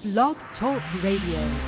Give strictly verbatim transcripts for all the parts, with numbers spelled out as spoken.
Blog Talk Radio.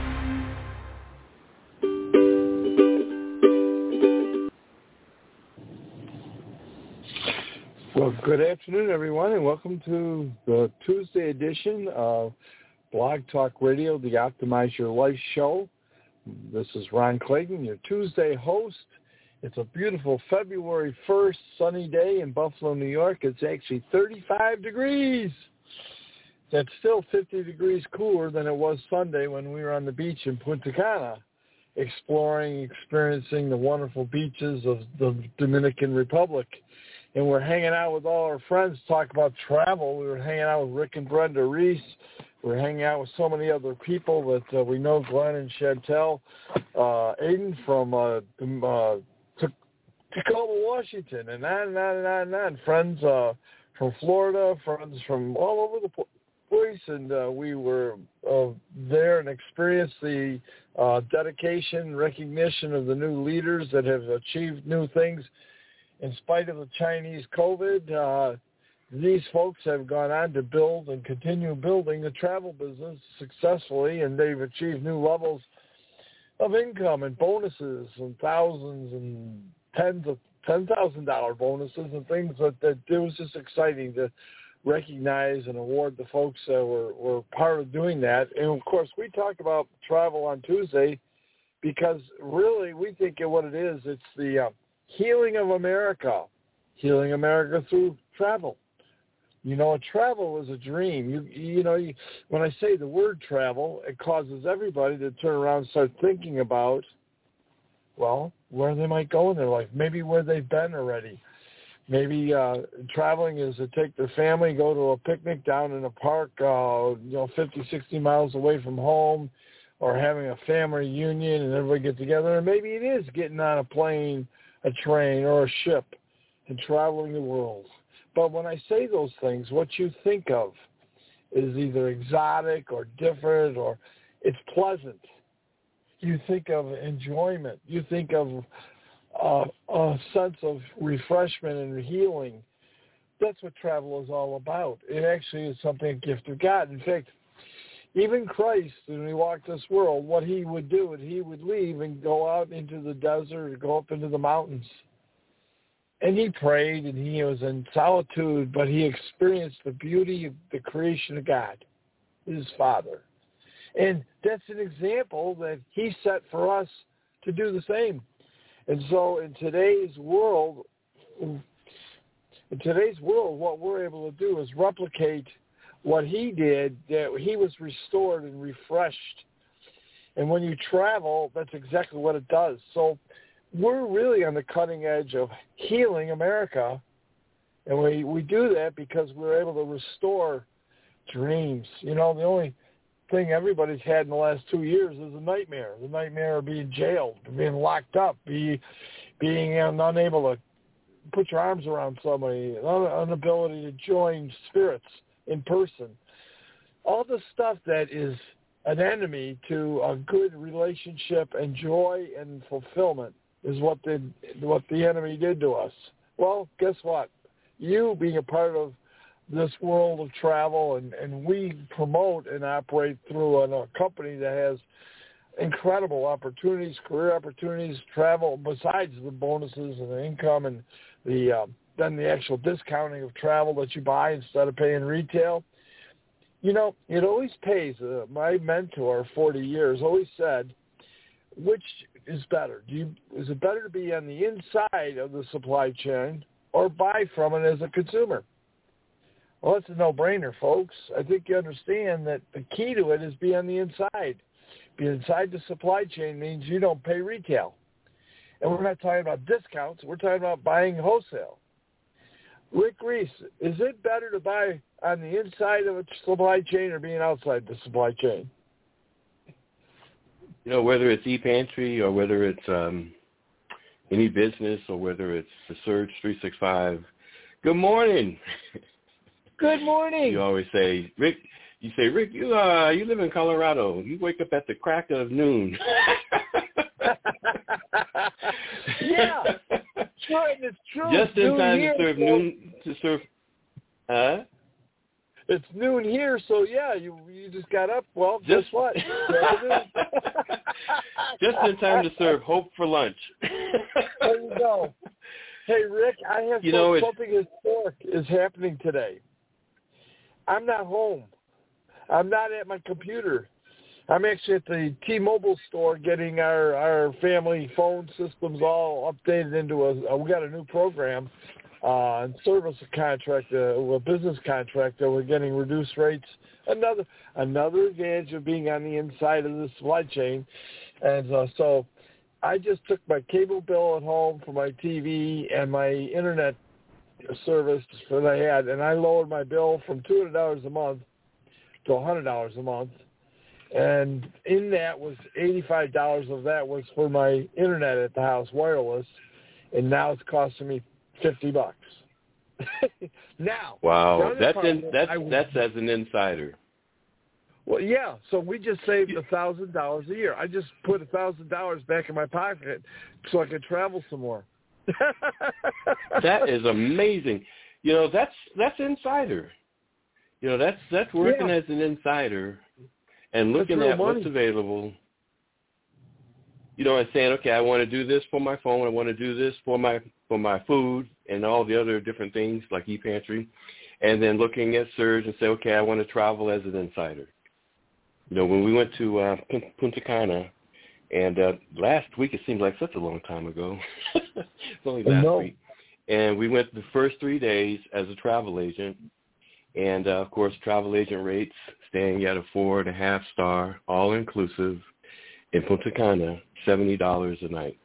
Well, good afternoon, everyone, and welcome to the Tuesday edition of Blog Talk Radio, the Optimize Your Life show. This is Ron Clayton, your Tuesday host. It's a beautiful February first sunny day in Buffalo, New York. It's actually thirty-five degrees. That's still fifty degrees cooler than it was Sunday when we were on the beach in Punta Cana, exploring, experiencing the wonderful beaches of the Dominican Republic. And we're hanging out with all our friends, talk about travel. We were hanging out with Rick and Brenda Reese. We're hanging out with so many other people that uh, we know, Glenn and Chantel, uh, Aiden from uh, uh, Tacoma, Washington, and on and on and on and on. Friends uh, from Florida, friends from all over the place. And uh, we were uh, there and experienced the uh, dedication, recognition of the new leaders that have achieved new things. In spite of the Chinese COVID, uh, these folks have gone on to build and continue building the travel business successfully, and they've achieved new levels of income and bonuses and thousands and tens of ten thousand dollar bonuses and things that, that it was just exciting to recognize and award the folks that were, were part of doing that. And of course, we talk about travel on Tuesday because really we think of what it is. It's the uh, healing of America, healing America through travel. You know, travel is a dream. You you know, you, when I say the word travel, it causes everybody to turn around and start thinking about, well, where they might go in their life, maybe where they've been already. Maybe uh, traveling is to take their family, go to a picnic down in a park, uh, you know, fifty, sixty miles away from home, or having a family reunion and everybody get together. And maybe it is getting on a plane, a train, or a ship and traveling the world. But when I say those things, what you think of is either exotic or different, or it's pleasant. You think of enjoyment. You think of uh, a sense of refreshment and healing. That's what travel is all about. It actually is something, a gift of God. In fact, even Christ, when he walked this world, what he would do is he would leave and go out into the desert, go up into the mountains. And he prayed, and he was in solitude, but he experienced the beauty of the creation of God, his Father. And that's an example that he set for us to do the same. And so in today's world, in today's world, what we're able to do is replicate what he did, that he was restored and refreshed. And when you travel, that's exactly what it does. So we're really on the cutting edge of healing America. And we, we do that because we're able to restore dreams. You know, the only thing everybody's had in the last two years is a nightmare. The nightmare of being jailed, being locked up, be, being unable to put your arms around somebody, an inability to join spirits in person. All the stuff that is an enemy to a good relationship and joy and fulfillment is what the what the enemy did to us. Well, guess what? You being a part of this world of travel, and, and we promote and operate through a, a company that has incredible opportunities, career opportunities, travel, besides the bonuses and the income and the uh, then the actual discounting of travel that you buy instead of paying retail. You know, it always pays. Uh, my mentor, forty years, always said, which is better? Do you, is it better to be on the inside of the supply chain or buy from it as a consumer? Well, that's a no-brainer, folks. I think you understand that the key to it is be on the inside. Be inside the supply chain means you don't pay retail. And we're not talking about discounts. We're talking about buying wholesale. Rick Reese, is it better to buy on the inside of a supply chain or being outside the supply chain? You know, whether it's ePantry or whether it's um, any business or whether it's the Surge three sixty-five, good morning. Good morning. You always say, Rick, you say, Rick, you uh, you live in Colorado. You wake up at the crack of noon. Yeah. Sure, and it's true. Just in New time Year, to serve so, noon, to serve, huh? It's noon here, so yeah, you you just got up. Well, just, guess what? Just in time to serve hope for lunch. There you go. Hey, Rick, I have you some, know, something historic is happening today. I'm not home. I'm not at my computer. I'm actually at the T-Mobile store getting our, our family phone systems all updated into a, a we got a new program, uh, and service contract, uh, a business contract that we're getting reduced rates. Another another advantage of being on the inside of the supply chain. And uh, so I just took my cable bill at home for my T V and my internet service that I had, and I lowered my bill from two hundred dollars a month to one hundred dollars a month. And in that was eighty-five dollars of that was for my internet at the house, wireless, and now it's costing me fifty bucks. Now, wow, that's in, that's I, that's as an insider. Well, yeah. So we just saved a thousand dollars a year. I just put a thousand dollars back in my pocket so I could travel some more. That is amazing. You know, that's that's insider. You know, that's that's working yeah. as an insider and looking at money. what's available. You know, and saying, okay, I want to do this for my phone. I want to do this for my for my food and all the other different things like ePantry, and then looking at Surge and say, okay, I want to travel as an insider. You know, when we went to uh, Punta Cana, and uh, last week, it seems like such a long time ago. It's only last no. week. And we went the first three days as a travel agent. And, uh, of course, travel agent rates, staying at a four and a half star, all-inclusive, in Punta Cana, seventy dollars a night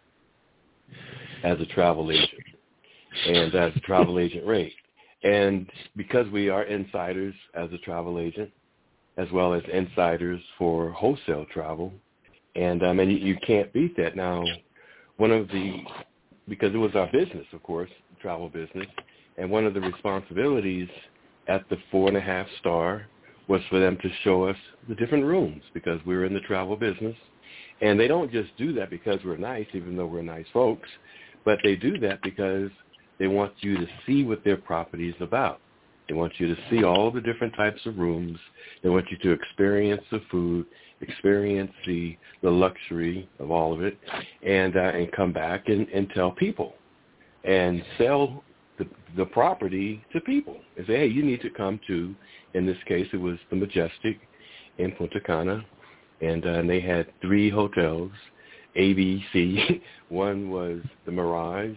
as a travel agent and as a travel agent rate. And because we are insiders as a travel agent, as well as insiders for wholesale travel, and um, and you, you can't beat that. Now, one of the, because it was our business, of course, travel business, and one of the responsibilities at the four and a half star was for them to show us the different rooms because we were in the travel business. And they don't just do that because we're nice, even though we're nice folks, but they do that because they want you to see what their property is about. They want you to see all the different types of rooms. They want you to experience the food, experience the the luxury of all of it, and uh, and come back and, and tell people and sell the, the property to people and say, hey, you need to come to, in this case, it was the Majestic in Punta Cana, and, uh, and they had three hotels, A, B, C. One was the Mirage,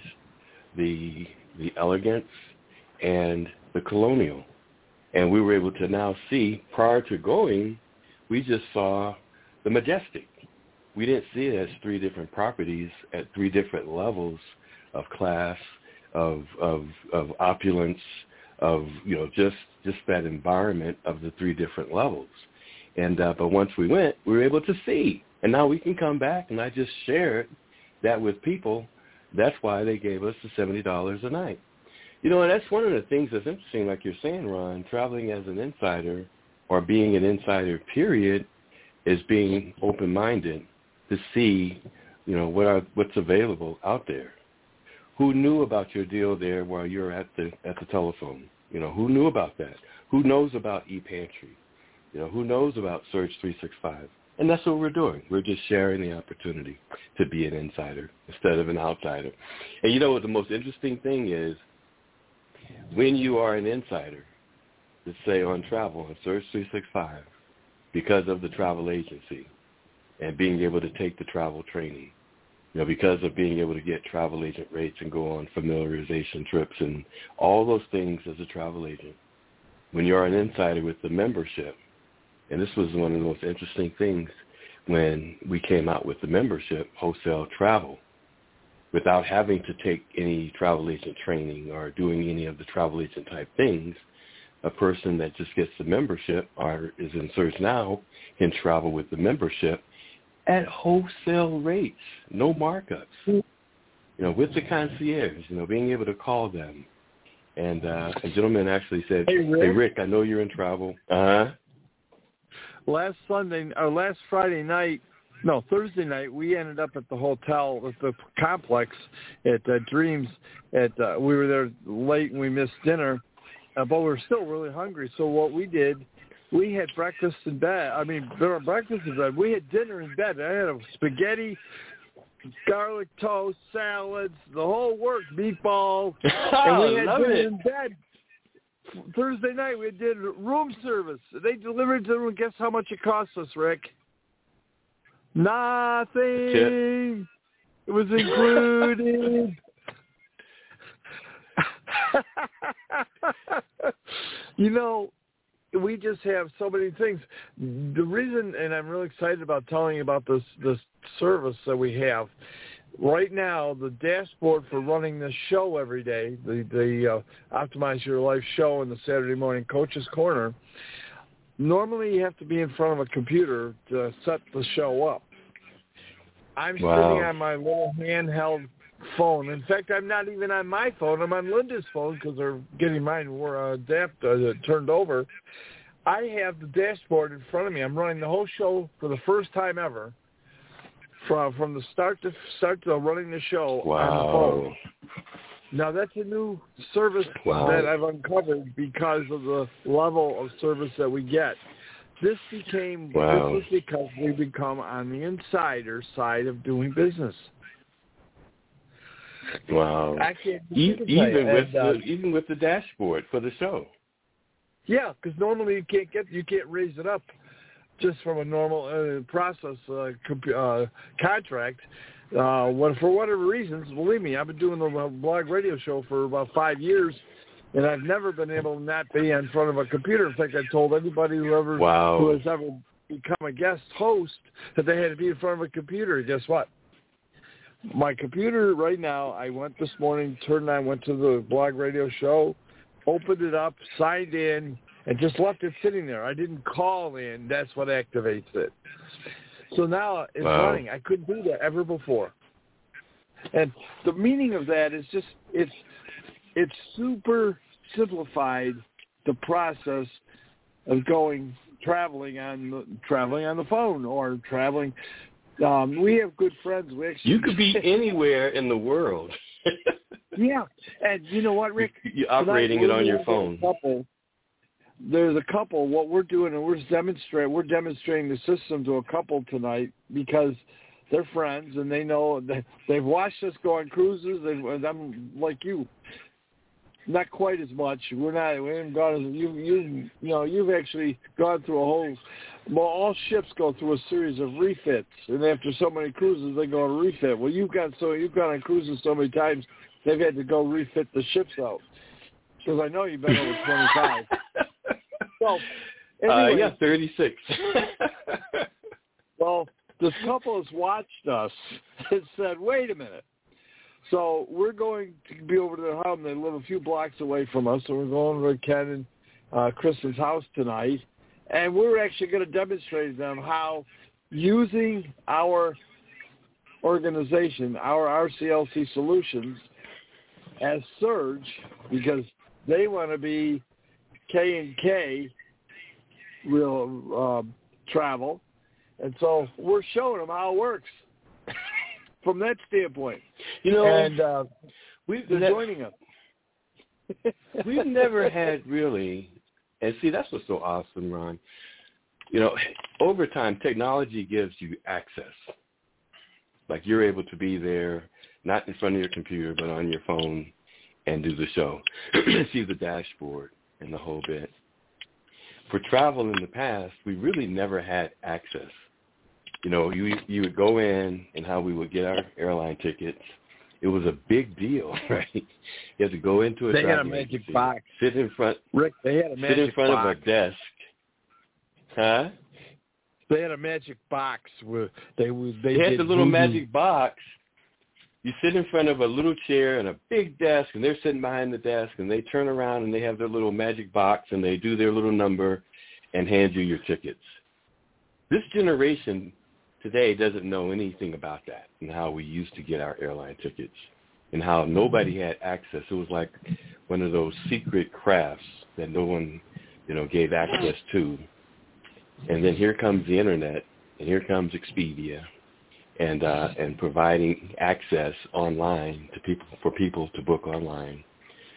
the the Elegance, and the Colonial. And we were able to now see, prior to going, we just saw the Majestic. We didn't see it as three different properties at three different levels of class, of of of opulence, of, you know, just just that environment of the three different levels. And uh, but once we went, we were able to see. And now we can come back, and I just shared that with people. That's why they gave us the seventy dollars a night. You know, and that's one of the things that's interesting, like you're saying, Ron, traveling as an insider or being an insider, period, is being open-minded to see, you know, what are, what's available out there. Who knew about your deal there while you're at the at the telephone? You know, who knew about that? Who knows about ePantry? You know, who knows about Surge three sixty-five? And that's what we're doing. We're just sharing the opportunity to be an insider instead of an outsider. And you know what the most interesting thing is? When you are an insider, let's say on travel, on Surge three sixty-five, because of the travel agency and being able to take the travel training, you know, because of being able to get travel agent rates and go on familiarization trips and all those things as a travel agent, when you're an insider with the membership, and this was one of the most interesting things when we came out with the membership, wholesale travel, without having to take any travel agent training or doing any of the travel agent type things, a person that just gets the membership or is in Surge Now can travel with the membership at wholesale rates, no markups. You know, with the concierge, you know, being able to call them. And uh, a gentleman actually said, Hey, Rick, hey, Rick, I know you're in travel. Uh-huh. Last Sunday, or last Friday night, no, Thursday night, we ended up at the hotel, at the complex at uh, Dreams. At uh, we were there late and we missed dinner. uh, but we were still really hungry. So what we did, we had breakfast in bed. I mean, there were breakfast in bed. We had dinner in bed. I had a spaghetti, garlic toast, salads, the whole works, meatballs, and we had dinner it. in bed. Thursday night, we did room service. They delivered to the room. Guess how much it cost us, Rick? Nothing. Tip. It was included. You know, we just have so many things. The reason, and I'm really excited about telling you about this this service that we have. Right now, the dashboard for running this show every day, the, the uh, Optimize Your Life show and the Saturday Morning Coach's Corner, normally you have to be in front of a computer to set the show up. I'm wow. sitting on my little handheld phone. In fact, I'm not even on my phone. I'm on Linda's phone because they're getting mine uh, adapt, uh, turned over. I have the dashboard in front of me. I'm running the whole show for the first time ever. From from the start to start to running the show wow. on the phone. Now that's a new service wow. that I've uncovered because of the level of service that we get. This became wow. this was because we become on the insider side of doing business. Wow! I can't e- even with and, uh, the, even with the dashboard for the show. Yeah, because normally you can't get you can't raise it up. Just from a normal uh, process uh, comp- uh, contract, uh, what, for whatever reasons, believe me, I've been doing the blog radio show for about five years, and I've never been able to not be in front of a computer. In fact, I told anybody who ever wow. who has ever become a guest host that they had to be in front of a computer. Guess what? My computer right now, I went this morning, turned on, went to the blog radio show, opened it up, signed in, and just left it sitting there. I didn't call in. That's what activates it. So now it's wow. running. I couldn't do that ever before. And the meaning of that is just it's it's super simplified the process of going traveling on the, traveling on the phone or traveling. Um, we have good friends. We actually you could be anywhere in the world. Yeah, and you know what, Rick? You're operating it on your phone. Couple, There's a couple. What we're doing, and we're demonstrating, we're demonstrating the system to a couple tonight because they're friends and they know that they've watched us go on cruises. And I'm like you, not quite as much. We're not. We haven't gone as you. You you know you've actually gone through a whole. Well, all ships go through a series of refits, and after so many cruises, they go on refit. Well, you've got so you've gone on cruises so many times, they've had to go refit the ships out. Because I know you've been over twenty-five. Well, anyway, uh, yeah, thirty-six. Well, this couple has watched us and said, wait a minute. So we're going to be over to their home. They live a few blocks away from us, so we're going over to Ken and uh, Kristen's house tonight. And we're actually going to demonstrate to them how using our organization, our R C L C Solutions, as Surge, because they want to be K and K real uh, travel, and so we're showing them how it works from that standpoint. You know, and uh, we've they're ne- joining us. We've never had really, and see, that's what's so awesome, Ron. You know, over time, technology gives you access. Like you're able to be there, not in front of your computer, but on your phone, and do the show, see the dashboard and the whole bit. For travel in the past, we really never had access. You know, you you would go in and how we would get our airline tickets. It was a big deal, right? You had to go into a they travel had a magic agency, box. sit in front, Rick, they had a magic sit in front box. of a desk. Huh? They had a magic box where they would they, they had did the little voodoo. magic box. You sit in front of a little chair and a big desk, and they're sitting behind the desk, and they turn around and they have their little magic box, and they do their little number and hand you your tickets. This generation today doesn't know anything about that and how we used to get our airline tickets and how nobody had access. It was like one of those secret crafts that no one, you know, gave access to. And then here comes the Internet, and here comes Expedia. And uh, and providing access online to people for people to book online.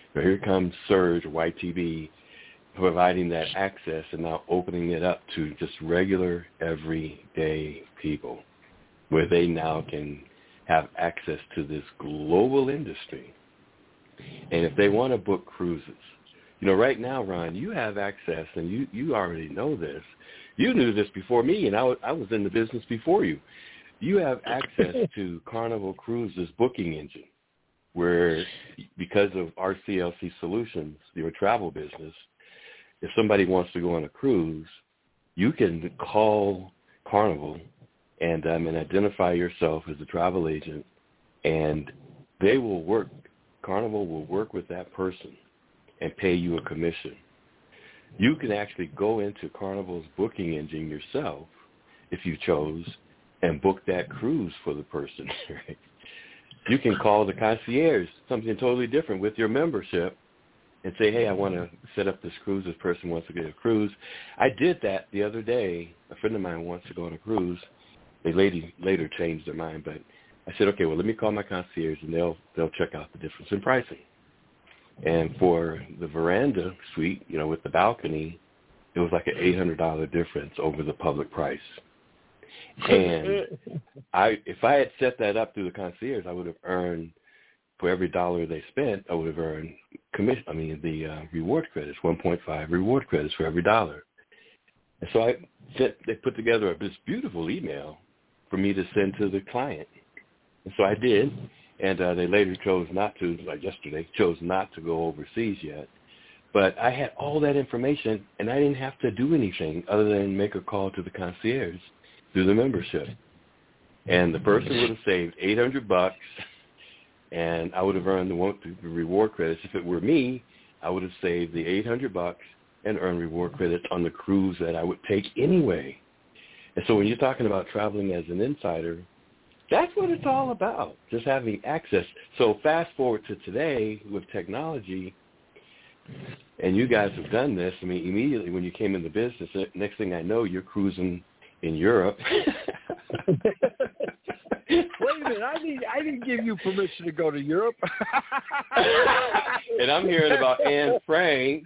So here comes Surge, Y T B, providing that access and now opening it up to just regular, everyday people, where they now can have access to this global industry. And if they want to book cruises, you know, right now, Ron, you have access, and you, you already know this. You knew this before me, and I was, I was in the business before you. You have access to Carnival Cruises booking engine, where because of R C L C Solutions, your travel business, if somebody wants to go on a cruise, you can call Carnival and, um, and identify yourself as a travel agent, and they will work, Carnival will work with that person and pay you a commission. You can actually go into Carnival's booking engine yourself, if you chose, and book that cruise for the person. Right? You can call the concierge, something totally different, with your membership, and say, hey, I want to set up this cruise. This person wants to get a cruise. I did that the other day. A friend of mine wants to go on a cruise. They lady later changed their mind, but I said, okay, well, let me call my concierge, and they'll they'll check out the difference in pricing. And for the veranda suite, you know, with the balcony, it was like an eight hundred dollars difference over the public price. And I, if I had set that up through the concierge, I would have earned, for every dollar they spent, I would have earned commission. I mean, the uh, reward credits, one point five reward credits for every dollar. And so I sent, they put together this beautiful email for me to send to the client. And so I did. And uh, they later chose not to, like yesterday, chose not to go overseas yet. But I had all that information, and I didn't have to do anything other than make a call to the concierge through the membership. And the person would have saved eight hundred bucks, and I would have earned the, the reward credits. If it were me, I would have saved the eight hundred bucks and earned reward credits on the cruise that I would take anyway. And so when you're talking about traveling as an insider, that's what it's all about, just having access. So fast forward to today with technology, and you guys have done this. I mean, immediately when you came in the business, next thing I know, you're cruising in Europe. Wait a minute, I didn't, I didn't give you permission to go to Europe. And I'm hearing about Anne Frank.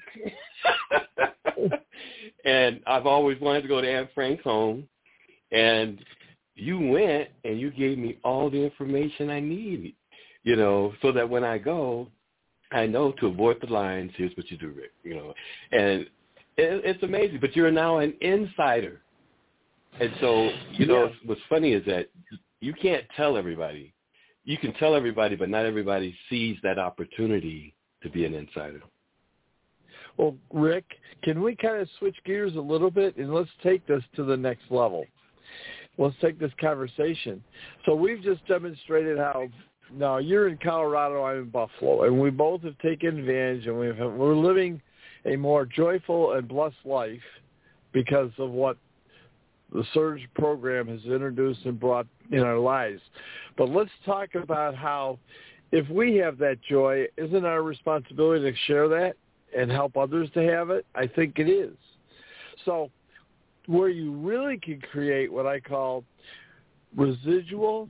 And I've always wanted to go to Anne Frank's home. And you went and you gave me all the information I need, you know, so that when I go, I know to avoid the lines, here's what you do, Rick, you know. And it, it's amazing. But you're now an insider. And so, you know, yeah. What's funny is that you can't tell everybody. You can tell everybody, but not everybody sees that opportunity to be an insider. Well, Rick, can we kind of switch gears a little bit, and let's take this to the next level. Let's take this conversation. So we've just demonstrated how, now you're in Colorado, I'm in Buffalo, and we both have taken advantage, and we've, we're living a more joyful and blessed life because of what the Surge program has introduced and brought in our lives. But let's talk about how, if we have that joy, isn't our responsibility to share that and help others to have it? I think it is. So where you really can create what I call residual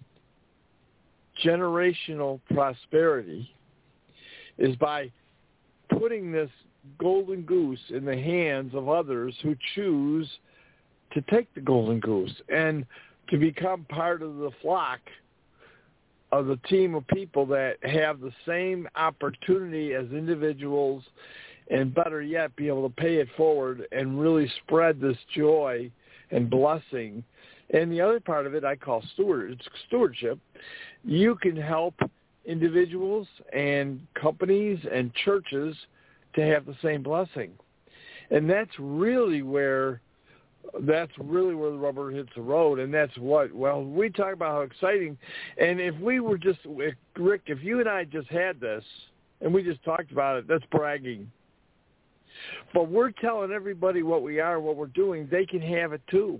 generational prosperity is by putting this golden goose in the hands of others who choose to take the golden goose and to become part of the flock of the team of people that have the same opportunity as individuals, and better yet, be able to pay it forward and really spread this joy and blessing. And the other part of it I call steward, stewardship. You can help individuals and companies and churches to have the same blessing. And that's really where that's really where the rubber hits the road. And that's what, well, we talk about how exciting. And if we were just, if, Rick, if you and I just had this and we just talked about it, that's bragging. But we're telling everybody what we are, what we're doing. They can have it too.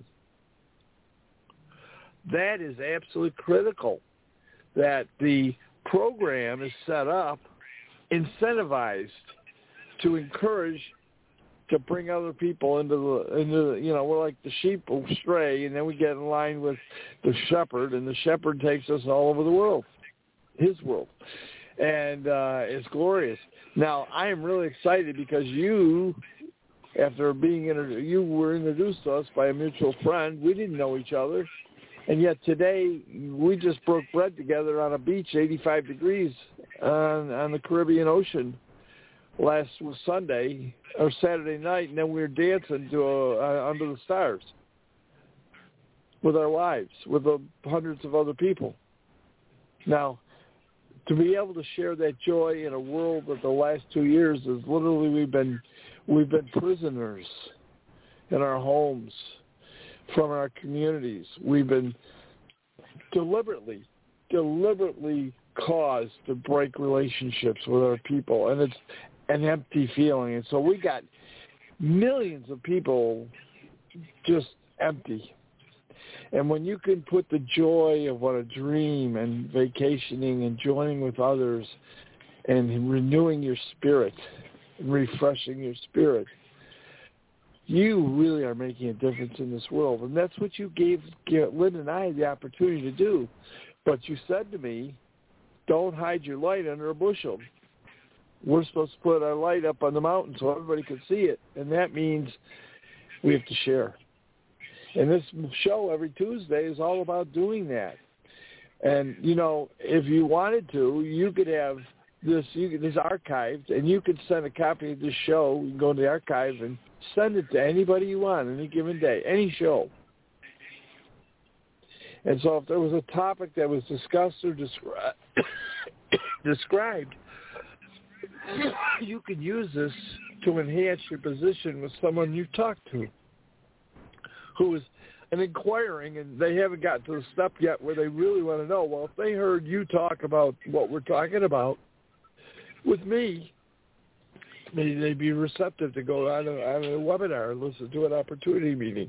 That is absolutely critical, that the program is set up, incentivized to encourage, to bring other people into the, into the, you know, we're like the sheep will stray, and then we get in line with the shepherd, and the shepherd takes us all over the world, his world. and uh, it's glorious. Now, I am really excited because you, after being introduced, you were introduced to us by a mutual friend. We didn't know each other, and yet today we just broke bread together on a beach, eighty-five degrees on, on the Caribbean Ocean last Sunday or Saturday night, and then we were dancing to a, uh, under the stars with our wives, with uh, hundreds of other people. Now, to be able to share that joy in a world that the last two years is literally we've been we've been prisoners in our homes, from our communities. We've been deliberately, deliberately caused to break relationships with our people, and it's an empty feeling. And so we got millions of people just empty. And when you can put the joy of what a dream and vacationing and joining with others and renewing your spirit and refreshing your spirit, you really are making a difference in this world. And that's what you gave, gave Lynn and I the opportunity to do. But you said to me, don't hide your light under a bushel. We're supposed to put our light up on the mountain so everybody can see it. And that means we have to share. And this show every Tuesday is all about doing that. And, you know, if you wanted to, you could have this, you could, this archived, and you could send a copy of this show. You can go to the archive and send it to anybody you want any given day, any show. And so if there was a topic that was discussed or descri- described, you could use this to enhance your position with someone you talk to who is an inquiring, and they haven't gotten to the step yet where they really want to know, well, if they heard you talk about what we're talking about with me, maybe they'd be receptive to go on a, on a webinar and listen to an opportunity meeting.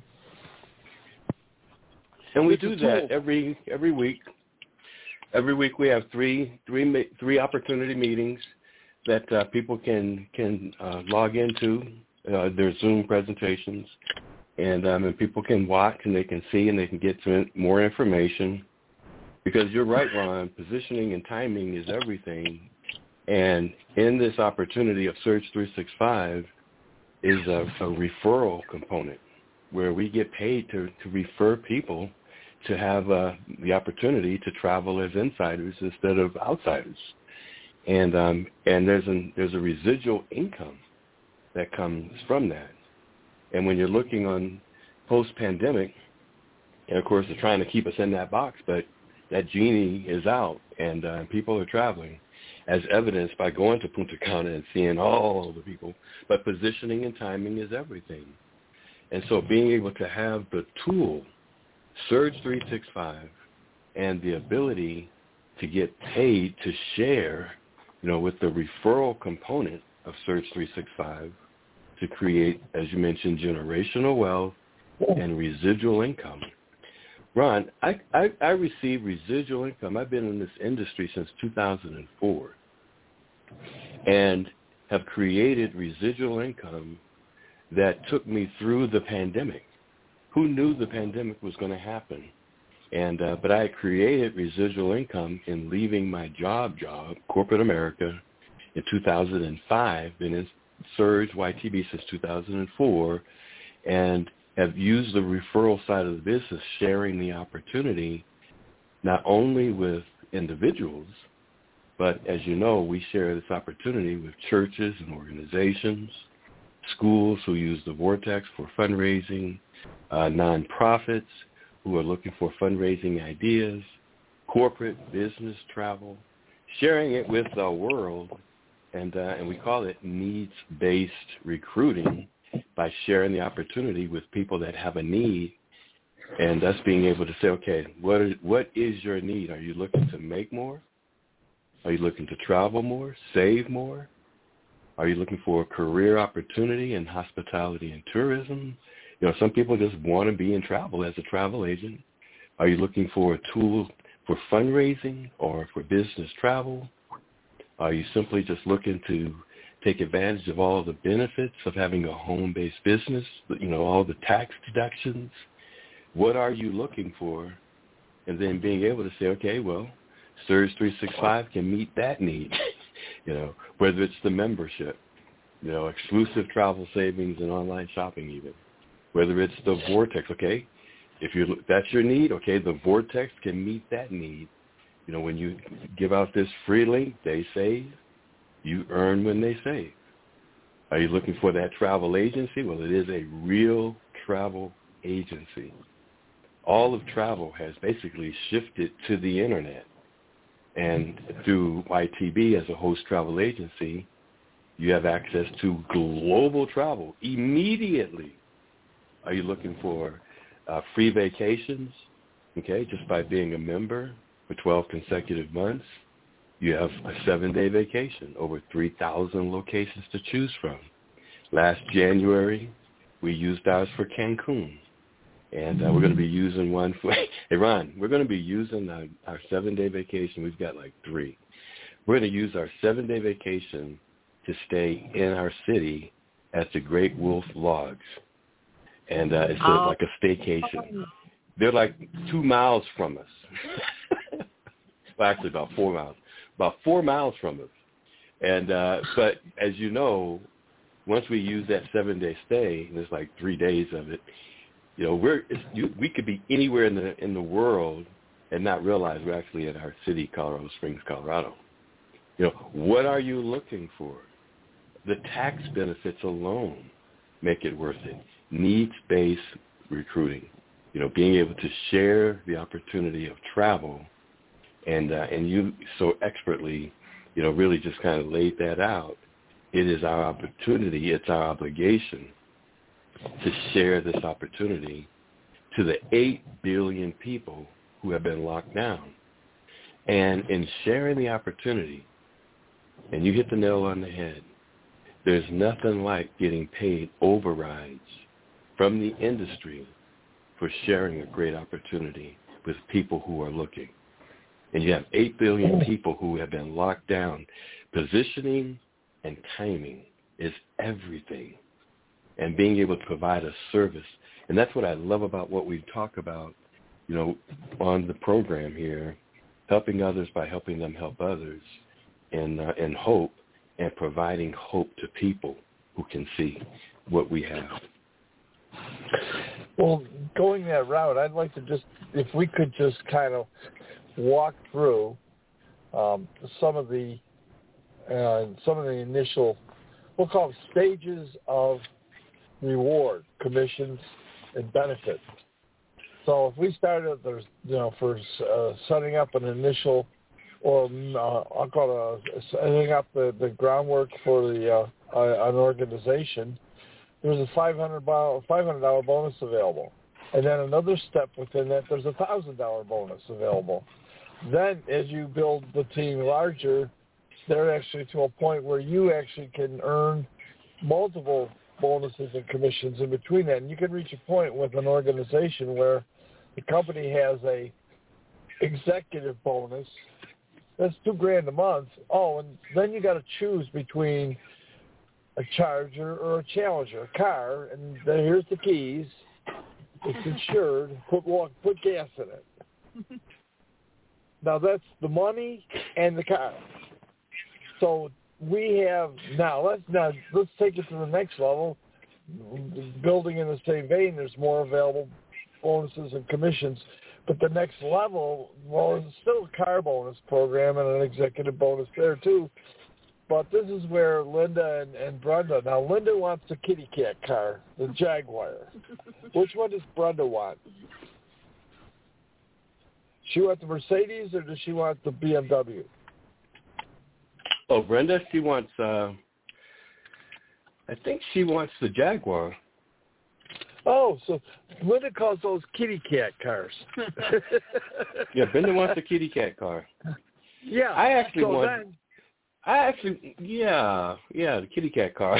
And we It's do a that tool. every every week. Every week we have three three three opportunity meetings that uh, people can can uh, log into. Uh, their Zoom presentations, and um, and people can watch and they can see and they can get to more information. Because you're right, Ron. Positioning and timing is everything. And in this opportunity of Surge three sixty-five is a, a referral component where we get paid to, to refer people to have uh, the opportunity to travel as insiders instead of outsiders. And um, and there's an, there's a residual income that comes from that. And when you're looking on post-pandemic, and of course they're trying to keep us in that box, but that genie is out, and uh, people are traveling, as evidenced by going to Punta Cana and seeing all the people. But positioning and timing is everything. And so being able to have the tool, Surge three sixty-five, and the ability to get paid to share, you know, with the referral component of Surge three sixty-five to create, as you mentioned, generational wealth and residual income. Ron, I, I, I receive residual income. I've been in this industry since two thousand four and have created residual income that took me through the pandemic. Who knew the pandemic was going to happen? And uh, but I created residual income in leaving my job job, corporate America, in two thousand five, been in Surge Y T B since two thousand four, and have used the referral side of the business, sharing the opportunity not only with individuals, but as you know, we share this opportunity with churches and organizations, schools who use the Vortex for fundraising, uh, nonprofits who are looking for fundraising ideas, corporate business travel, sharing it with the world, and uh, and we call it needs-based recruiting by sharing the opportunity with people that have a need, and us being able to say, okay, what is, what is your need? Are you looking to make more? Are you looking to travel more, save more? Are you looking for a career opportunity in hospitality and tourism? You know, some people just want to be in travel as a travel agent. Are you looking for a tool for fundraising or for business travel? Are you simply just looking to take advantage of all the benefits of having a home-based business, you know, all the tax deductions? What are you looking for? And then being able to say, okay, well, Surge three sixty-five can meet that need, you know, whether it's the membership, you know, exclusive travel savings and online shopping even, whether it's the Vortex, okay? If you that's your need, okay, the Vortex can meet that need. You know, when you give out this free link, they save, you earn when they save. Are you looking for that travel agency? Well, it is a real travel agency. All of travel has basically shifted to the internet. And through Y T B as a host travel agency, you have access to global travel immediately. Are you looking for uh, free vacations? Okay, just by being a member for twelve consecutive months, you have a seven-day vacation, over three thousand locations to choose from. Last January, we used ours for Cancun. And uh, we're going to be using one for, hey, Ron, we're going to be using our, our seven-day vacation. We've got like three. We're going to use our seven-day vacation to stay in our city at the Great Wolf Lodge. And uh, it's oh. like a staycation. They're like two miles from us. Well, actually about four miles. About four miles from us. And uh, but as you know, once we use that seven-day stay, and there's like three days of it, you know, we're it's, you, we could be anywhere in the in the world and not realize we're actually in our city, Colorado Springs, Colorado. You know, what are you looking for? The tax benefits alone make it worth it. Needs-based recruiting. You know, being able to share the opportunity of travel, and uh, and you so expertly, you know, really just kind of laid that out. It is our opportunity. It's our obligation to share this opportunity to the eight billion people who have been locked down. And in sharing the opportunity, and you hit the nail on the head, there's nothing like getting paid overrides from the industry for sharing a great opportunity with people who are looking. And you have eight billion people who have been locked down. Positioning and timing is everything. And being able to provide a service. And that's what I love about what we talk about, you know, on the program here, helping others by helping them help others, and uh, and hope, and providing hope to people who can see what we have. Well, going that route, I'd like to just, if we could just kind of walk through um, some of the uh, some of the initial, we'll call them stages of reward, commissions, and benefits. So if we started, there's, you know, for uh, setting up an initial, or uh, I'll call it a, setting up the, the groundwork for the uh, uh, an organization, there's a five hundred dollars bonus available. And then another step within that, there's a one thousand dollars bonus available. Then as you build the team larger, they're actually to a point where you actually can earn multiple bonuses and commissions in between that. And you can reach a point with an organization where the company has a executive bonus. That's two grand a month. Oh, and then you got to choose between a Charger or a Challenger, a car, and then here's the keys. It's insured. Put put gas in it. Now that's the money and the car. So we have now. Let's now let's take it to the next level. Building in the same vein, there's more available bonuses and commissions. But the next level, well, it's still a car bonus program and an executive bonus there too. But this is where Linda and, and Brenda. Now Linda wants the kitty cat car, the Jaguar. Which one does Brenda want? She want the Mercedes or does she want the B M W? Oh, Brenda, she wants, uh, I think she wants the Jaguar. Oh, so Linda calls those kitty cat cars. Yeah, Brenda wants the kitty cat car. Yeah. I actually so want, then, I actually, yeah, yeah, the kitty cat car.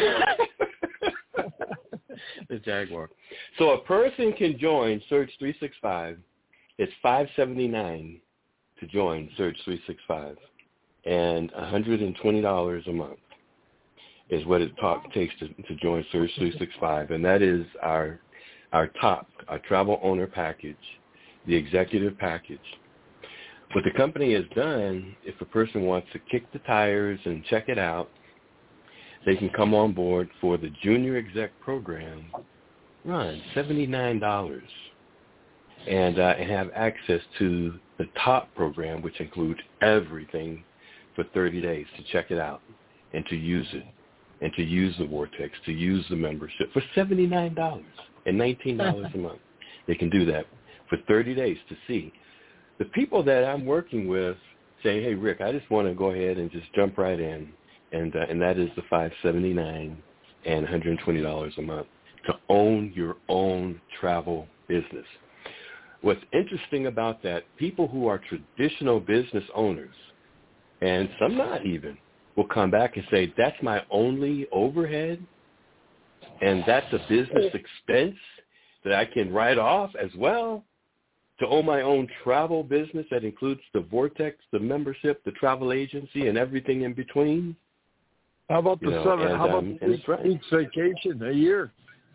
The Jaguar. So a person can join Surge three sixty-five. It's five seventy-nine to join Surge three sixty-five. And one hundred twenty dollars a month is what it talk, takes to, to join Surge three sixty-five, and that is our our top, our travel owner package, the executive package. what the company has done, if a person wants to kick the tires and check it out, they can come on board for the Junior Exec program, run seventy-nine dollars, and uh, and have access to the top program, which includes everything for thirty days to check it out and to use it and to use the Vortex, to use the membership for seventy-nine dollars and nineteen dollars a month. They can do that for thirty days to see. The people that I'm working with say, hey, Rick, I just want to go ahead and just jump right in, and uh, and that is the five hundred seventy-nine dollars and one hundred twenty dollars a month to own your own travel business. What's interesting about that, people who are traditional business owners, and some not even, will come back and say, that's my only overhead, and that's a business expense that I can write off as well, to own my own travel business that includes the Vortex, the membership, the travel agency, and everything in between. How about the you know, seven? and, how about um, the week, right. week's vacation a year?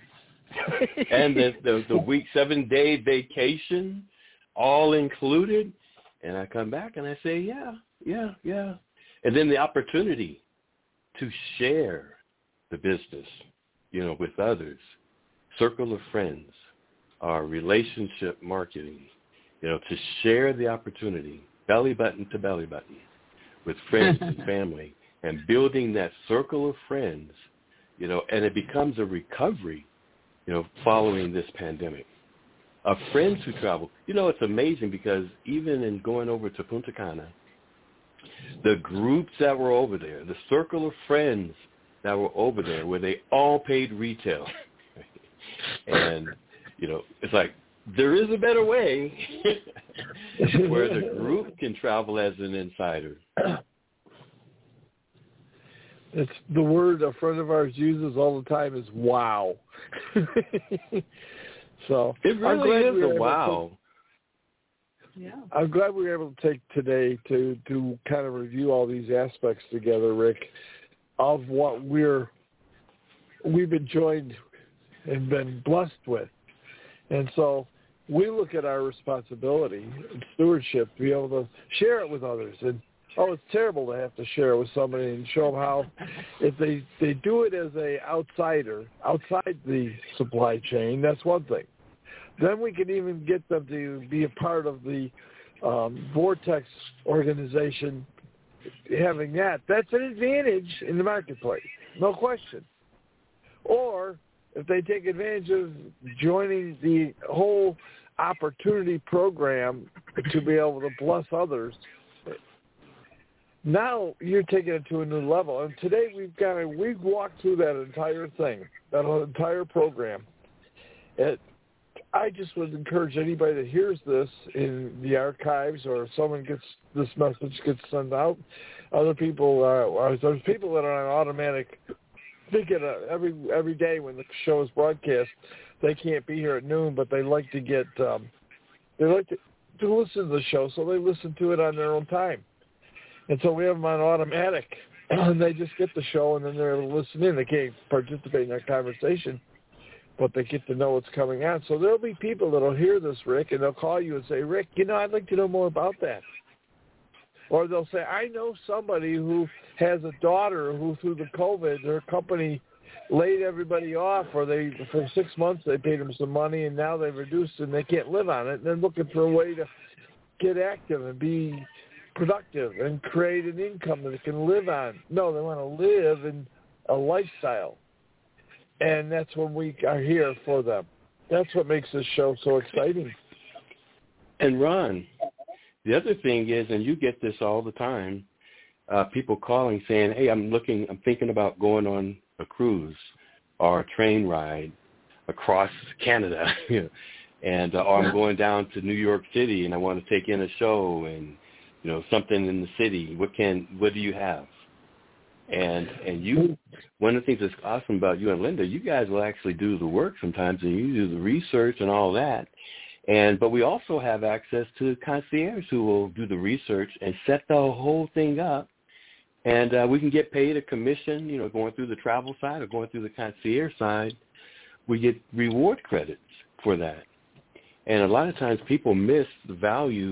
And the, the the week seven day vacation, all included. And I come back and I say, yeah, yeah, yeah. And then the opportunity to share the business, you know, with others, circle of friends, our relationship marketing, you know, to share the opportunity, belly button to belly button, with friends and family, and building that circle of friends, you know, and it becomes a recovery, you know, following this pandemic. Of friends who travel. You know, it's amazing because even in going over to Punta Cana, the groups that were over there, the circle of friends that were over there, where they all paid retail. And, you know, it's like, there is a better way where the group can travel as an insider. It's the word a friend of ours uses all the time is wow. So it really is we a wow. To, yeah. I'm glad we were able to take today to, to kind of review all these aspects together, Rick, of what we're we've enjoyed and been blessed with. And so we look at our responsibility and stewardship to be able to share it with others. And oh, it's terrible to have to share it with somebody and show them how, if they, they do it as a outsider, outside the supply chain, that's one thing. Then we can even get them to be a part of the um, Vortex organization, having that. That's an advantage in the marketplace, no question. Or if they take advantage of joining the whole opportunity program to be able to bless others, now you're taking it to a new level. And today we've got a, we've walked through that entire thing, that entire program. It, I just would encourage anybody that hears this in the archives, or if someone gets this message gets sent out, other people, uh, there's people that are on automatic thinking uh, every every day when the show is broadcast, they can't be here at noon, but they like to get um, they like to, to listen to the show, so they listen to it on their own time. And so we have them on automatic, and they just get the show, and then they're able to listen in. They can't participate in that conversation, but they get to know what's coming on. So there'll be people that'll hear this, Rick, and they'll call you and say, Rick, you know, I'd like to know more about that. Or they'll say, I know somebody who has a daughter who, through the COVID, their company laid everybody off, or they for six months they paid them some money, and now they've reduced and they can't live on it. And they're looking for a way to get active and be productive and create an income that they can live on. No, they want to live in a lifestyle. And that's when we are here for them. That's what makes this show so exciting. And Ron, the other thing is, and you get this all the time, uh, people calling saying, hey, I'm looking, I'm thinking about going on a cruise or a train ride across Canada. and uh, or I'm going down to New York City and I want to take in a show and, you know, something in the city. What can, what do you have? And and you, one of the things that's awesome about you and Linda, you guys will actually do the work sometimes, and you do the research and all that. And but we also have access to concierge who will do the research and set the whole thing up, and uh, we can get paid a commission. You know, going through the travel side or going through the concierge side, we get reward credits for that. And a lot of times people miss the value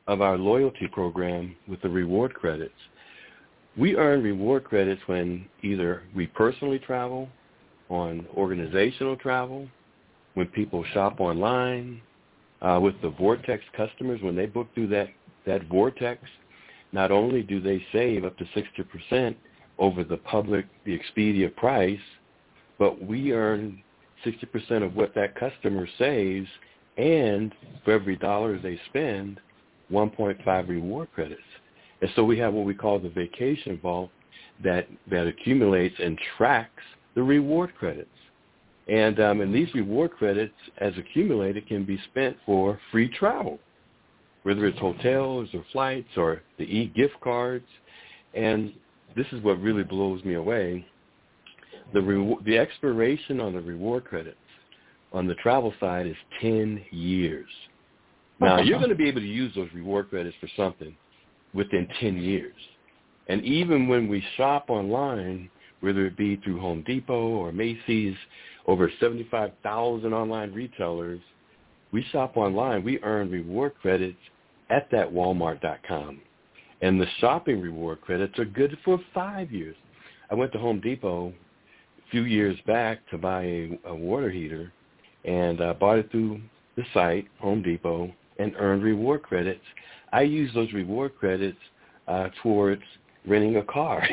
of our loyalty program with the reward credits. We earn reward credits when either we personally travel, on organizational travel, when people shop online, uh, with the Vortex customers, when they book through that, that Vortex, not only do they save up to sixty percent over the public, the Expedia price, but we earn sixty percent of what that customer saves, and for every dollar they spend, one point five reward credits. And so we have what we call the vacation vault that, that accumulates and tracks the reward credits. And, um, and these reward credits, as accumulated, can be spent for free travel, whether it's hotels or flights or the e-gift cards. And this is what really blows me away. The, re- the expiration on the reward credits on the travel side is ten years. Now, you're going to be able to use those reward credits for something within ten years. And even when we shop online, whether it be through Home Depot or Macy's, over seventy-five thousand online retailers, we shop online, we earn reward credits at that walmart dot com. And the shopping reward credits are good for five years. I went to Home Depot a few years back to buy a, a water heater, and I bought it through the site, Home Depot, and earned reward credits. I use those reward credits uh, towards renting a car.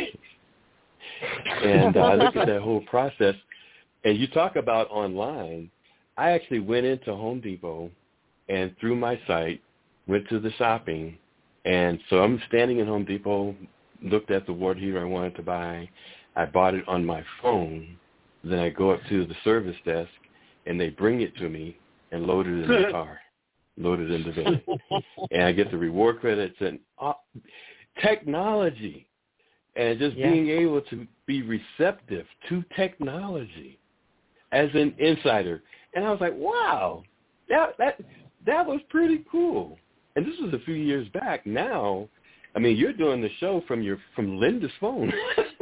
And uh, I look at that whole process. And you talk about online, I actually went into Home Depot and through my site went to the shopping. And so I'm standing in Home Depot, looked at the water heater I wanted to buy. I bought it on my phone. Then I go up to the service desk, and they bring it to me and load it in the car, load it in the van. And I get the reward credits and uh, technology. And just yeah. being able to be receptive to technology as an insider. And I was like, wow, that that that was pretty cool. And this was a few years back. Now, I mean, you're doing the show from your from Linda's phone.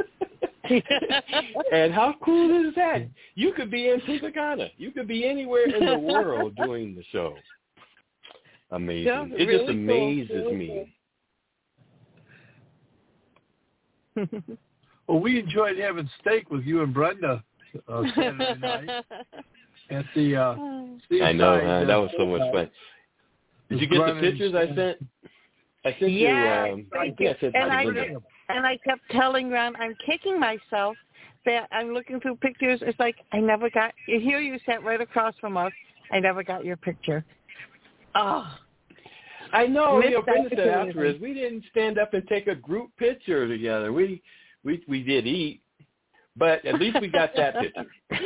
And how cool is that? You could be in Punta Cana. You could be anywhere in the world doing the show. Amazing. Yeah, it really just amazes cool. me. Well, we enjoyed having steak with you and Brenda uh, Saturday night at the uh, seaside. I know, huh? That was so much fun. Did you get the pictures I sent? I sent yeah, you. Um, I think I sent and I Linda. and I kept telling Ron, I'm kicking myself that I'm looking through pictures. It's like I never got. Here you sat right across from us. I never got your picture. Oh. I know, you know, Brenda said afterwards, we didn't stand up and take a group picture together. We we we did eat, but at least we got that picture.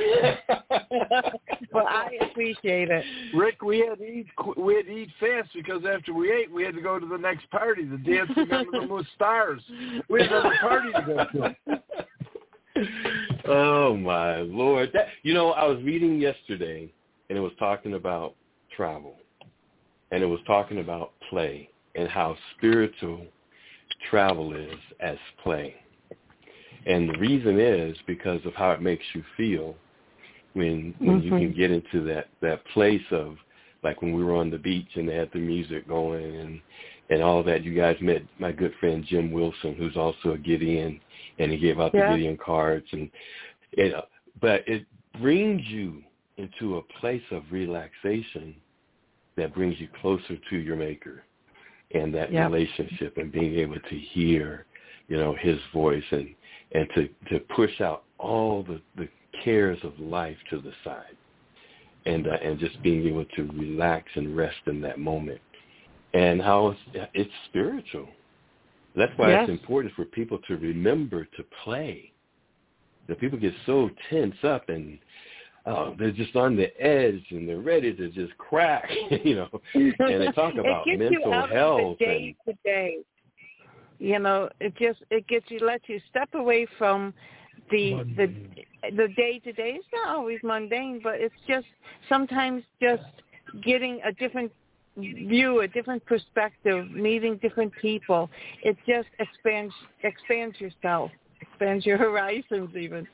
Well, I appreciate it. Rick, we had to eat we had to eat fast because after we ate, we had to go to the next party, the Dancing Under the Moon Stars. We had another party to go to. Oh my Lord! That, you know, I was reading yesterday, and it was talking about travel. And it was talking about play and how spiritual travel is as play. And the reason is because of how it makes you feel when when mm-hmm. you can get into that, that place of, like when we were on the beach and they had the music going and, and all that. You guys met my good friend Jim Wilson, who's also a Gideon, and he gave out yeah. the Gideon cards. And it, but it brings you into a place of relaxation that brings you closer to your maker and that yep. relationship and being able to hear, you know, his voice and, and to, to push out all the, the cares of life to the side and uh, and just being able to relax and rest in that moment and how it's, it's spiritual. That's why yes. it's important for people to remember to play. That people get so tense up and oh, they're just on the edge and they're ready to just crack, you know. And they talk about it gets mental you out health. Of the day and, to day. You know, it just it gets you lets you step away from the mundane. the the day to day. It's not always mundane, but it's just sometimes just getting a different view, a different perspective, meeting different people. It just expands expands yourself, expands your horizons even.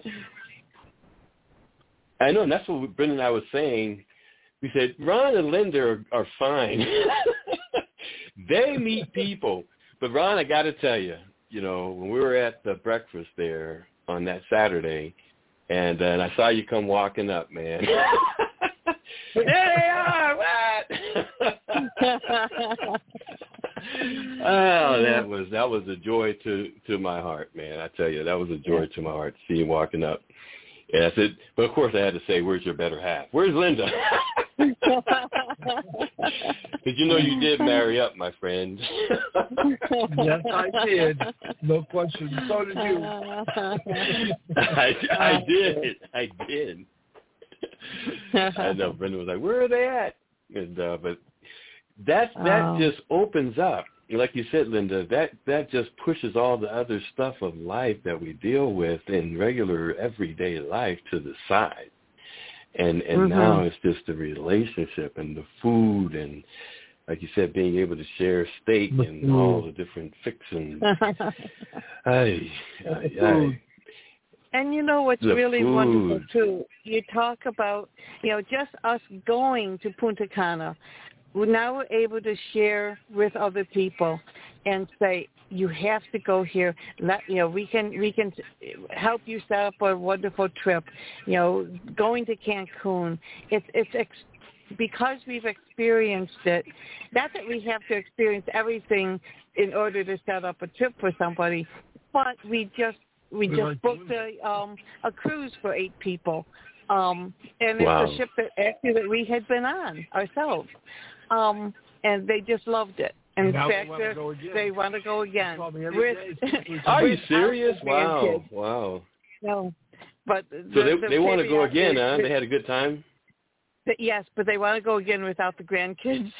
I know, and that's what Brenda and I was saying. We said, Ron and Linda are, are fine. They meet people. But, Ron, I got to tell you, you know, when we were at the breakfast there on that Saturday, and, uh, and I saw you come walking up, man. There they are, what? Oh, that was that was a joy to, to my heart, man. I tell you, that was a joy to my heart to see you walking up. And I said, but of course I had to say, where's your better half? Where's Linda? Because you know you did marry up, my friend. Yes, I did. No question. So did you. I, I did. I did. I know. Brenda was like, where are they at? And uh, but that that oh. just opens up. Like you said, Linda, that, that just pushes all the other stuff of life that we deal with in regular everyday life to the side. And and mm-hmm. now it's just the relationship and the food and, like you said, being able to share steak and mm-hmm. all the different fixings. Aye, aye, aye. And you know what's the really food. wonderful, too? You talk about, you know, just us going to Punta Cana. Now we're able to share with other people and say, you have to go here. Let, you know, we can we can help you set up a wonderful trip. You know, going to Cancun. It's it's ex- because we've experienced it. Not that we have to experience everything in order to set up a trip for somebody, but we just we just booked a um, a cruise for eight people, um, and wow. it's a ship that actually that we had been on ourselves. Um, and they just loved it. And in fact, they want to go again. With, Are you serious? Wow, wow. No, but so the, they the they want to go again, is, huh? They had a good time. The, yes, but they want to go again without the grandkids.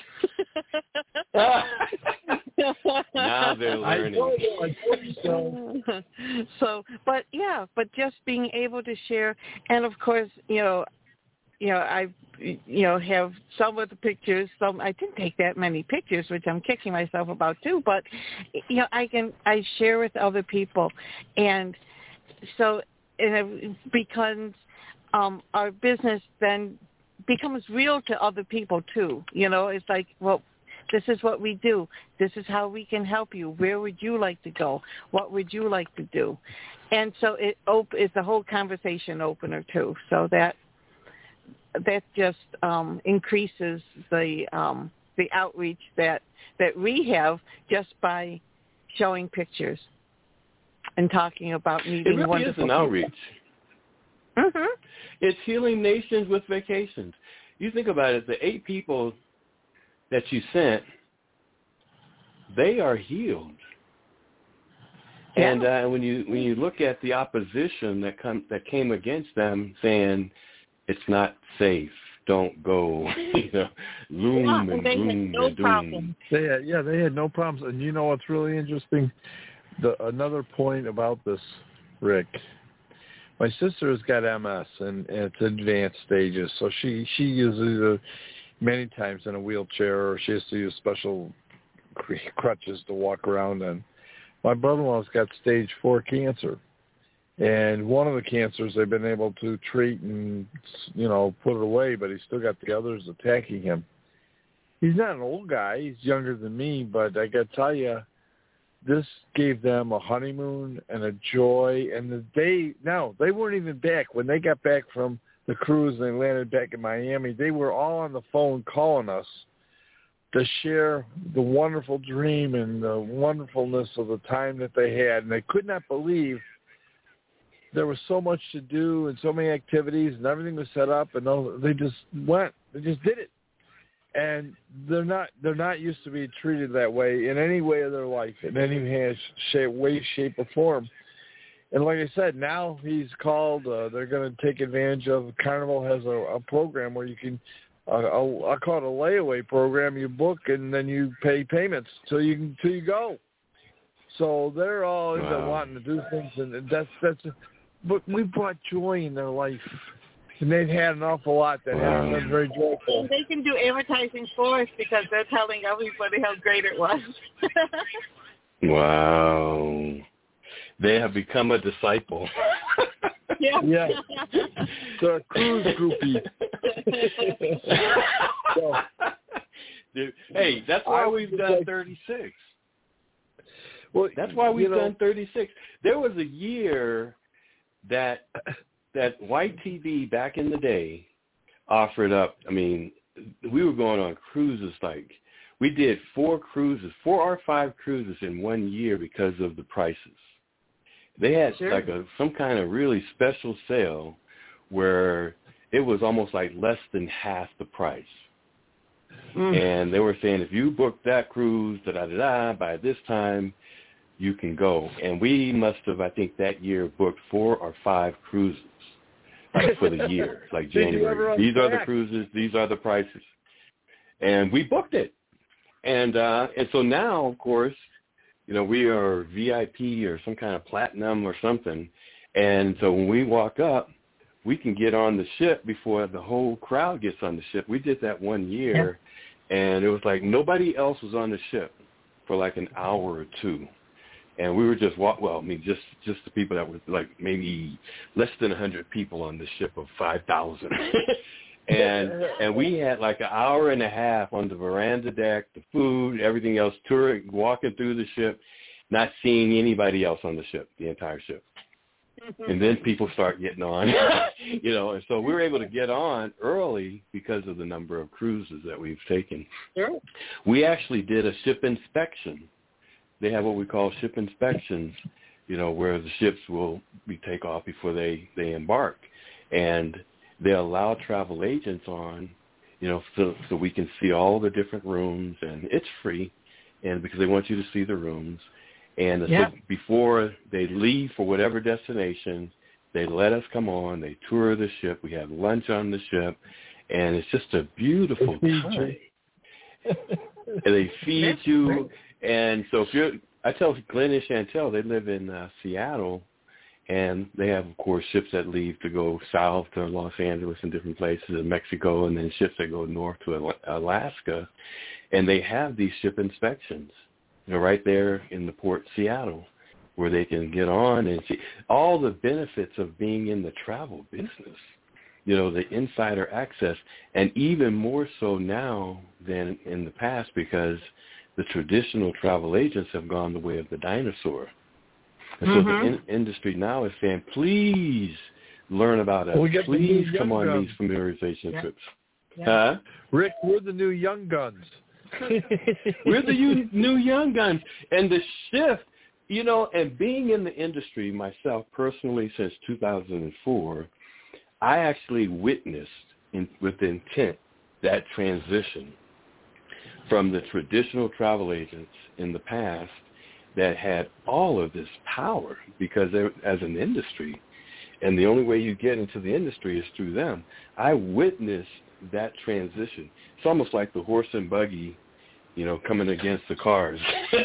Now they're learning. I told you so. So, but yeah, but just being able to share, and of course, you know. You know, I, you know, have some of the pictures. Some I didn't take that many pictures, which I'm kicking myself about too. But you know, I can I share with other people, and so and it becomes um, our business then becomes real to other people too. You know, it's like, well, this is what we do. This is how we can help you. Where would you like to go? What would you like to do? And so it op- it's a whole conversation opener too. So that. That just um, increases the um, the outreach that, that we have just by showing pictures and talking about meeting wonderful people. It really is an outreach. Mm-hmm. It's healing nations with vacations. You think about it, the eight people that you sent, they are healed. Yeah. And uh, when you when you look at the opposition that come that came against them, saying it's not safe, don't go, you know, loom yeah, and they gloom had no and doom. problem. They had, yeah, they had no problems. And you know what's really interesting? The another point about this, Rick. My sister's got M S, and, and it's advanced stages, so she she uses it many times in a wheelchair, or she has to use special crutches to walk around on. My brother-in-law's got stage four cancer. And one of the cancers they've been able to treat and, you know, put it away, but he's still got the others attacking him. He's not an old guy. He's younger than me, but I got to tell you, this gave them a honeymoon and a joy. And the day, no, they weren't even back. When they got back from the cruise and they landed back in Miami, they were all on the phone calling us to share the wonderful dream and the wonderfulness of the time that they had. And they could not believe there was so much to do and so many activities and everything was set up, and they just went. They just did it. And they're not they're not used to being treated that way in any way of their life, in any shape, way, shape, or form. And like I said, now he's called. Uh, they're going to take advantage of. Carnival has a, a program where you can. Uh, I call it a layaway program. You book and then you pay payments till you can till you go. So they're all into wow. wanting to do things, and that's that's. But we brought joy in their life, and they've had an awful lot that wow. has been very joyful. They can do advertising for us because they're telling everybody how great it was. Wow. They have become a disciple. Yeah. Yeah. The cruise groupie. So, Hey, that's why we've done thirty-six. Well, that's why we've you know, done thirty-six. There was a year that that Y T V back in the day offered up. I mean, we were going on cruises like we did four cruises, four or five cruises in one year because of the prices. They had sure. like a some kind of really special sale where it was almost like less than half the price. Mm. And they were saying, if you book that cruise, da-da-da-da, by this time, you can go. And we must have, I think, that year booked four or five cruises like, for the year, like January. These are the cruises. These are the prices. And we booked it. And uh, and so now, of course, you know, we are V I P or some kind of platinum or something. And so when we walk up, we can get on the ship before the whole crowd gets on the ship. We did that one year, yeah. And it was like nobody else was on the ship for like an hour or two. And we were just, walk, well, I mean, just, just the people that were like maybe less than one hundred people on the ship of five thousand. and and we had like an hour and a half on the veranda deck, the food, everything else, touring, walking through the ship, not seeing anybody else on the ship, the entire ship. And then people start getting on, you know, and so we were able to get on early because of the number of cruises that we've taken. Sure. We actually did a ship inspection. They have what we call ship inspections, you know, where the ships will be take off before they, they embark. And they allow travel agents on, you know, so, so we can see all the different rooms, and it's free, and because they want you to see the rooms. And yeah. so before they leave for whatever destination, they let us come on. They tour the ship. We have lunch on the ship, and it's just a beautiful time. And they feed you. And so if you're, I tell Glenn and Chantel, they live in uh, Seattle, and they have, of course, ships that leave to go south to Los Angeles and different places in Mexico, and then ships that go north to Alaska. And they have these ship inspections. You know, right there in the port Seattle, where they can get on and see all the benefits of being in the travel business, you know, the insider access, and even more so now than in the past because the traditional travel agents have gone the way of the dinosaur. And mm-hmm. so the in- industry now is saying, please learn about us. Well, please come on guns. These familiarization yeah. trips. Yeah. Huh? Rick, we're the new young guns. We're the new young guns. And the shift, you know, and being in the industry myself personally since two thousand four, I actually witnessed in, with intent that transition from the traditional travel agents in the past that had all of this power because they're, as an industry, and the only way you get into the industry is through them. I witnessed that transition. It's almost like the horse and buggy, you know, coming against the cars.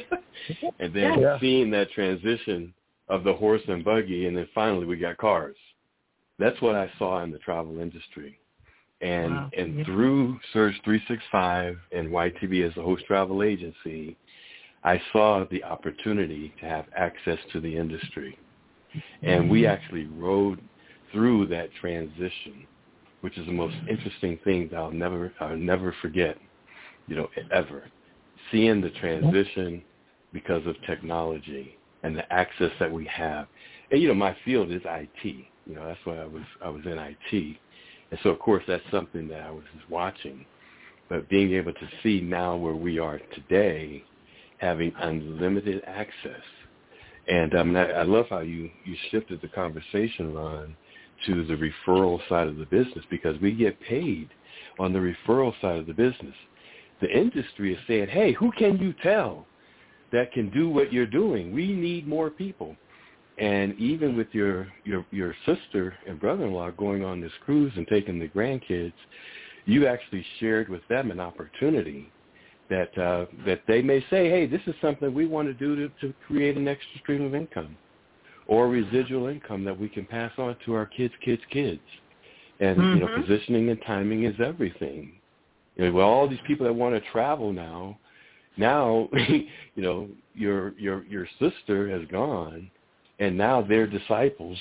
And then yeah. seeing that transition of the horse and buggy, and then finally we got cars. That's what I saw in the travel industry. And wow. and yeah. through Surge three sixty-five and Y T V as a host travel agency, I saw the opportunity to have access to the industry. And we actually rode through that transition, which is the most interesting thing that I'll never I'll never forget, you know, ever. Seeing the transition because of technology and the access that we have. And, you know, my field is I T. You know, that's why I was I was in I T. And so, of course, that's something that I was watching. But being able to see now where we are today, having unlimited access. And um, I, I love how you, you shifted the conversation, Ron, to the referral side of the business, because we get paid on the referral side of the business. The industry is saying, hey, who can you tell that can do what you're doing? We need more people. And even with your, your, your sister and brother-in-law going on this cruise and taking the grandkids, you actually shared with them an opportunity that uh, that they may say, hey, this is something we want to do to, to create an extra stream of income or residual income that we can pass on to our kids, kids, kids. And, mm-hmm. you know, positioning and timing is everything. You know, well, all these people that want to travel now, now, you know, your your your sister has gone, and now they're disciples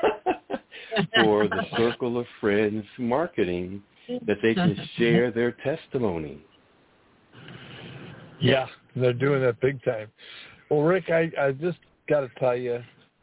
for the circle of friends marketing that they can share their testimony. Yeah, they're doing that big time. Well, Rick, I, I just got to tell you,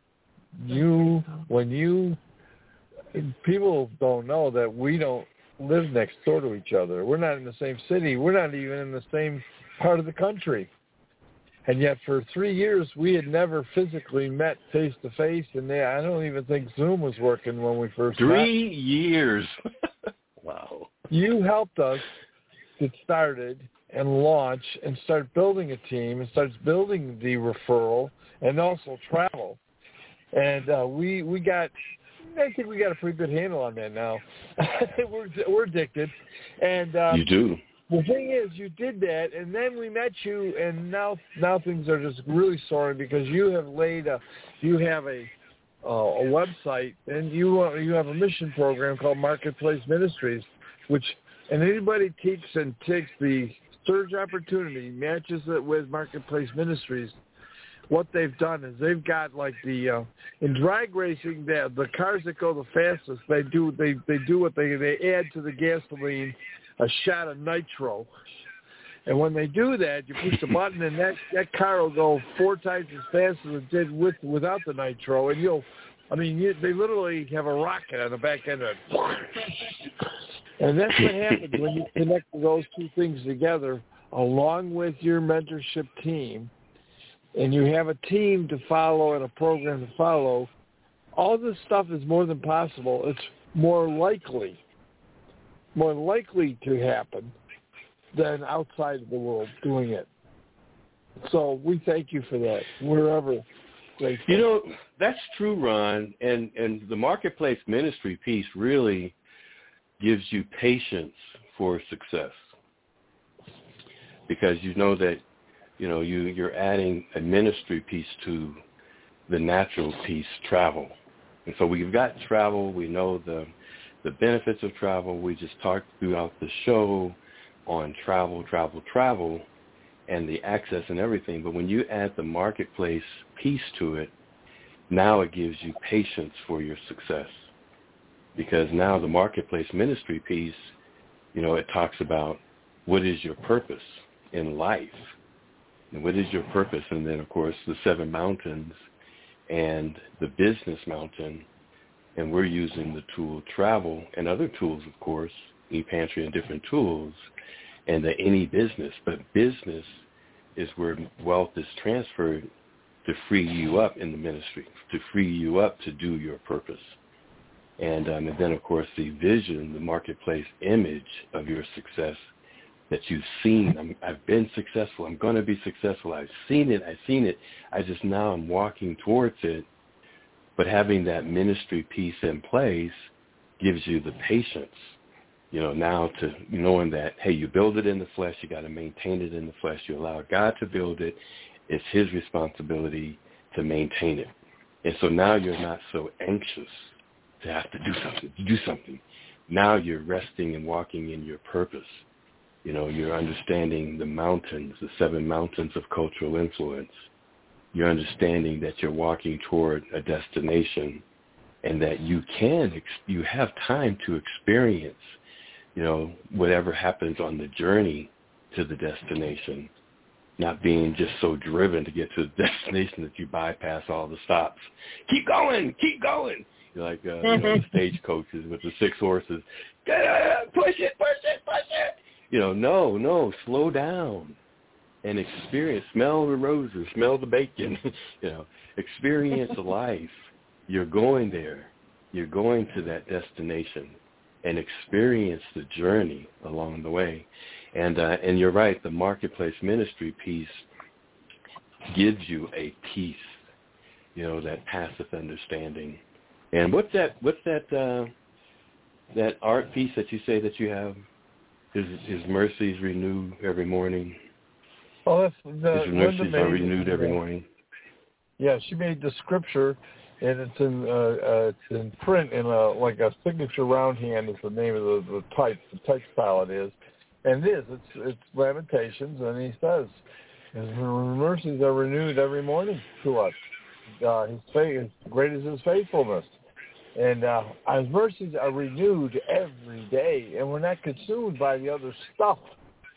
you when you people don't know that we don't live next door to each other. We're not in the same city. We're not even in the same part of the country. And yet for three years, we had never physically met face-to-face, and they, I don't even think Zoom was working when we first three met. Three years. Wow. You helped us get started and launch and start building a team and start building the referral and also travel. And uh, we we got, I think we got a pretty good handle on that now. we're, we're addicted. And um, you do. The thing is, you did that, and then we met you, and now now things are just really soaring because you have laid a, you have a, uh, a website, and you uh, you have a mission program called Marketplace Ministries, which and anybody takes and takes the Surge Opportunity, matches it with Marketplace Ministries. What they've done is they've got like the uh, in drag racing, the the cars that go the fastest, they do they they do what they they add to the gasoline a shot of nitro, and when they do that, you push the button, and that that car will go four times as fast as it did with without the nitro, and you'll, I mean, you, they literally have a rocket on the back end of it, and that's what happens when you connect those two things together, along with your mentorship team, and you have a team to follow and a program to follow. All this stuff is more than possible. It's more likely. more likely to happen than outside of the world doing it. So we thank you for that, wherever grateful. You know, that's true, Ron, and, and the marketplace ministry piece really gives you patience for success because you know that, you know, you, you're adding a ministry piece to the natural piece, travel. And so we've got travel. We know the the benefits of travel. We just talked throughout the show on travel, travel, travel, and the access and everything. But when you add the marketplace piece to it, now it gives you patience for your success. Because now the marketplace ministry piece, you know, it talks about what is your purpose in life? And what is your purpose? And then, of course, the seven mountains and the business mountain. And we're using the tool travel and other tools, of course, ePantry and different tools, and the any business. But business is where wealth is transferred to free you up in the ministry, to free you up to do your purpose. And, um, and then, of course, the vision, the marketplace image of your success that you've seen. I'm, I've been successful. I'm going to be successful. I've seen it. I've seen it. I just now I'm walking towards it. But having that ministry piece in place gives you the patience, you know, now to knowing that, hey, you build it in the flesh, you got to maintain it in the flesh. You allow God to build it. It's his responsibility to maintain it. And so now you're not so anxious to have to do something, to do something. Now you're resting and walking in your purpose. You know, you're understanding the mountains, the seven mountains of cultural influence. You're understanding that you're walking toward a destination and that you can, you have time to experience, you know, whatever happens on the journey to the destination, not being just so driven to get to the destination that you bypass all the stops. Keep going, keep going. You're like uh, you know, the stagecoaches with the six horses. Push it, push it, push it. You know, no, no, slow down. And experience, smell the roses, smell the bacon, you know, experience life. You're going there. You're going to that destination and experience the journey along the way. And uh, and you're right, the marketplace ministry piece gives you a peace, you know, that passeth understanding. And what's that, what's that, uh, that art piece that you say that you have? His, his mercies renew every morning. Oh, that's the His mercies are renewed every morning. Yeah, she made the scripture, and it's in uh, uh, it's in print in a like a signature round hand is the name of the, the type, the textile it is, and it is. It's it's Lamentations, and he says, "His mercies are renewed every morning to us. Uh, his faith, great is his faithfulness, and uh, his mercies are renewed every day, and we're not consumed by the other stuff."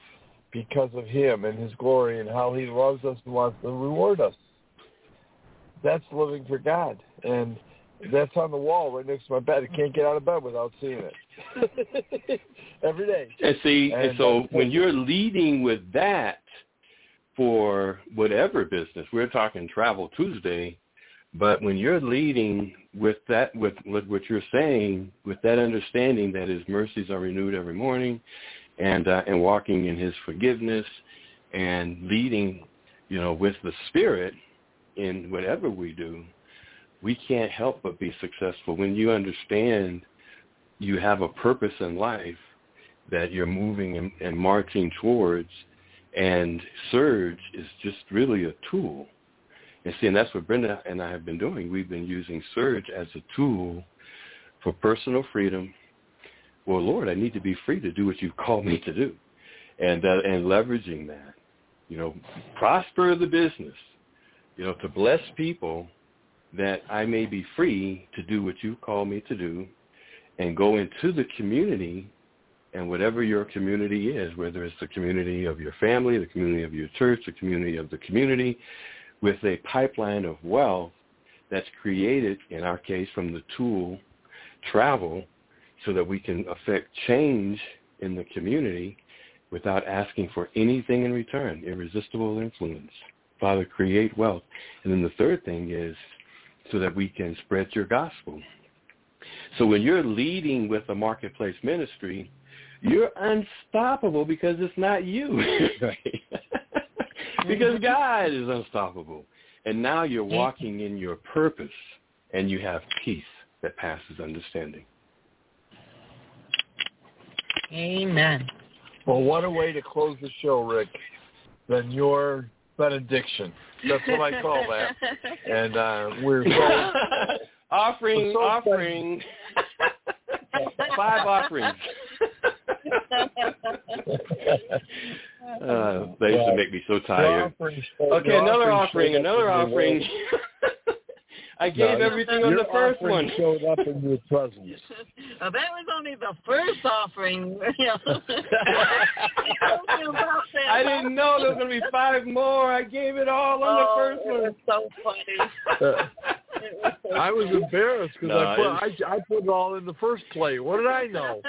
because of him and his glory and how he loves us and wants to reward us. That's living for God. And that's on the wall right next to my bed. I can't get out of bed without seeing it. Every day. And see, and, and so uh, when you're leading with that for whatever business, we're talking Travel Tuesday, but when you're leading with that, with, with what you're saying, with that understanding that his mercies are renewed every morning, and uh, and walking in his forgiveness, and leading, you know, with the Spirit in whatever we do, we can't help but be successful. When you understand you have a purpose in life that you're moving and, and marching towards, and Surge is just really a tool. And see, and that's what Brenda and I have been doing. We've been using Surge as a tool for personal freedom. Well, Lord, I need to be free to do what you've called me to do, and uh, and leveraging that, you know, prosper the business, you know, to bless people, that I may be free to do what you call me to do, and go into the community, and whatever your community is, whether it's the community of your family, the community of your church, the community of the community, with a pipeline of wealth that's created, in our case, from the tool travel, so that we can affect change in the community without asking for anything in return, irresistible influence. Father, create wealth. And then the third thing is so that we can spread your gospel. So when you're leading with a marketplace ministry, you're unstoppable because it's not you, right? Because God is unstoppable. And now you're walking in your purpose, and you have peace that passes understanding. Amen. Well, what a way to close the show, Rick, than your benediction. That's what I call that. And uh, we're so... offering, we're so offering, five offerings. uh, they used to make me so tired. Okay, another offering, another offering. I gave no, everything on the first one. Showed up in your presence. Well, that was only the first offering. I didn't know there was going to be five more. I gave it all on oh, the first one. It was so funny. I was embarrassed because no, I put I, I put it all in the first plate. What did I know?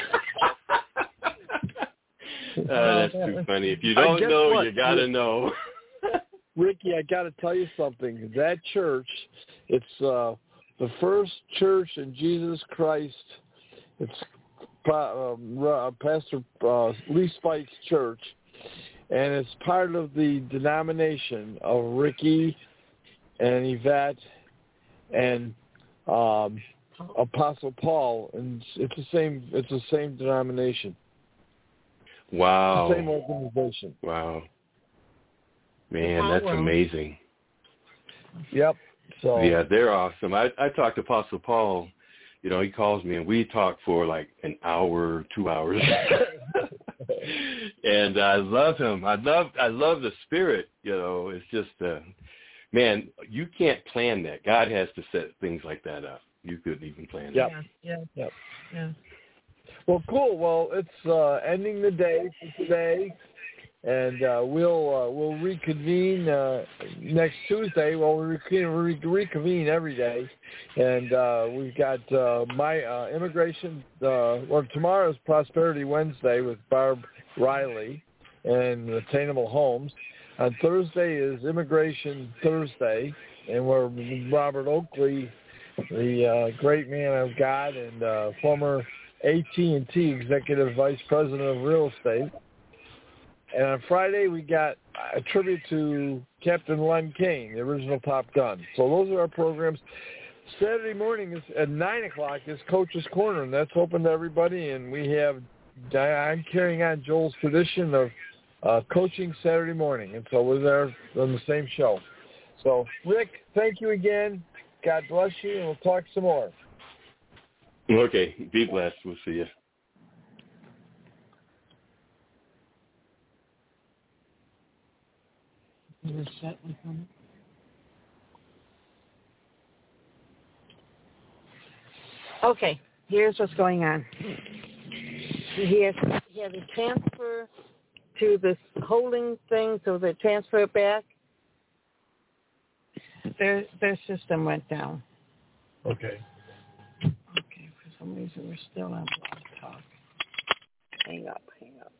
uh, that's too funny. If you don't know, what? you got to know. Ricky, I got to tell you something. That church, it's uh, the first church in Jesus Christ. It's uh, Pastor uh, Lee Spike's church, and it's part of the denomination of Ricky and Yvette and um, Apostle Paul, and it's the same. It's the same denomination. Wow. It's the same organization. Wow. Man, that's amazing. Yep. So yeah, they're awesome. I I talked to Apostle Paul. You know, he calls me and we talk for like an hour, two hours. And I love him. I love I love the spirit. You know, it's just, uh, man, you can't plan that. God has to set things like that up. You couldn't even plan yep. that. Yeah. Yeah. Yep. Yeah. Well, cool. Well, it's uh, ending the day for today. And uh, we'll uh, we'll reconvene uh, next Tuesday. Well, we reconvene, reconvene every day, and uh, we've got uh, my uh, immigration. Uh, well, tomorrow's Prosperity Wednesday with Barb Riley and Attainable Homes. On Thursday is Immigration Thursday, and we're with Robert Oakley, the uh, great man of God and uh, former A T and T Executive Vice President of Real Estate. And on Friday, we got a tribute to Captain Len Kane, the original Top Gun. So those are our programs. Saturday morning is at nine o'clock is Coach's Corner, and that's open to everybody. And we have, I'm carrying on Joel's tradition of uh, coaching Saturday morning. And so we're there on the same show. So, Rick, thank you again. God bless you, and we'll talk some more. Okay. Be blessed. We'll see you. Okay, here's what's going on. He has, he has a transfer to this holding thing so they transfer it back, their their system went down. Okay. Okay, for some reason we're still on Blog Talk. Hang up, hang up.